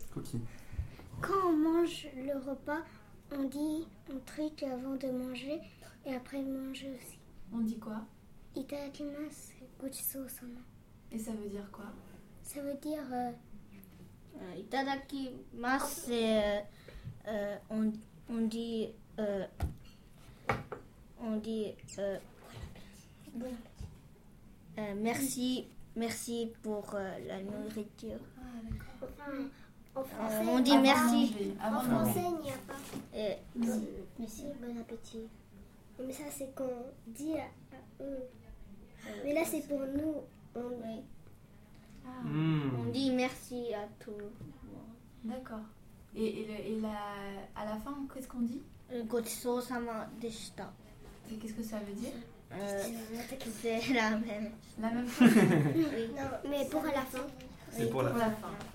Ok. Quand on mange le repas, on dit un truc avant de manger et après de manger aussi. On dit quoi? Itadakimasu gochisousama. Et ça veut dire quoi? Ça veut dire Itadakimasu, c'est on dit merci pour la nourriture. Ah, d'accord. en français. On dit Avant merci. de manger, avant En de manger. français, il n'y a pas. Merci. Bon appétit. Mais ça, c'est qu'on dit à eux. Mais là, c'est pour nous. Oui. Ah, On dit merci à tout le monde. d'accord. Et à la fin, qu'est-ce qu'on dit? Gochisousama deshita. Et qu'est-ce que ça veut dire? C'est la même. La même chose. Oui. Non, mais pour à la fin. C'est pour la Pour la fin.